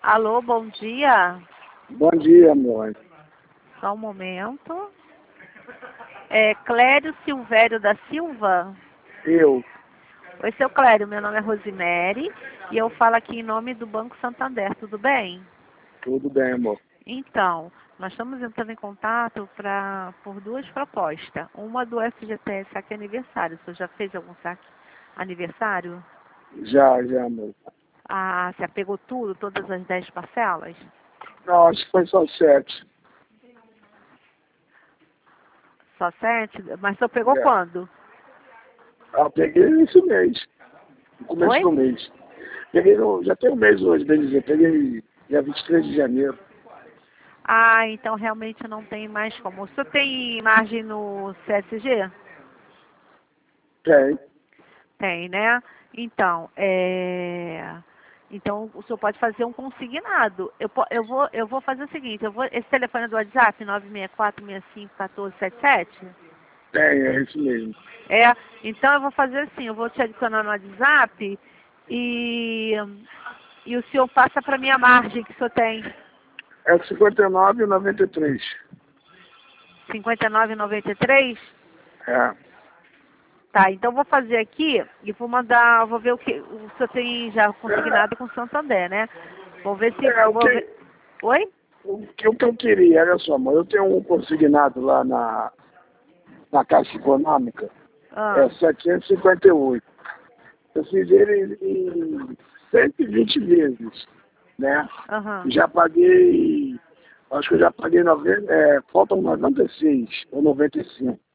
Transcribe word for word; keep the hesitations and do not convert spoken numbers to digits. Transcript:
Alô, bom dia. Bom dia, amor. Só um momento. É Clério Silvério da Silva? Eu. Oi, seu Clério, meu nome é Rosemary e eu falo aqui em nome do Banco Santander, tudo bem? Tudo bem, amor. Então, nós estamos entrando em contato pra, por duas propostas. Uma do F G T S Saque Aniversário. Você já fez algum saque aniversário? Já, já, amor. Ah, você pegou tudo, todas as dez parcelas? Não, acho que foi só sete. Só sete? Mas você pegou É. quando? Ah, peguei esse mês. No começo Oi? do mês. Peguei no, já tem um mês hoje, bem dizer. Peguei dia vinte e três de janeiro. Ah, então realmente não tem mais como. O senhor tem margem no C S G? Tem. Tem, né? Então, é... então o senhor pode fazer um consignado. Eu, po- eu, vou, eu vou fazer o seguinte, eu vou... esse telefone é do WhatsApp, nove seis quatro, seis cinco, um quatro sete sete? Tem, é esse mesmo. É, então eu vou fazer assim, eu vou te adicionar no WhatsApp e, e o senhor passa para minha margem que o senhor tem. É cinquenta e nove e noventa e três. cinquenta e nove e noventa e três? É. Tá, então eu vou fazer aqui e vou mandar, vou ver o que o senhor tem já consignado com o Santander, né? Vou ver se, É, o vou que, ver... Oi? o que, o que eu queria, olha só, amor. Eu tenho um consignado lá na, na Caixa Econômica. É Ah, setecentos e cinquenta e oito. Eu fiz ele em cento e vinte vezes, né? aham. Já paguei, acho que eu já paguei noventa, é, faltam noventa e seis ou noventa e cinco.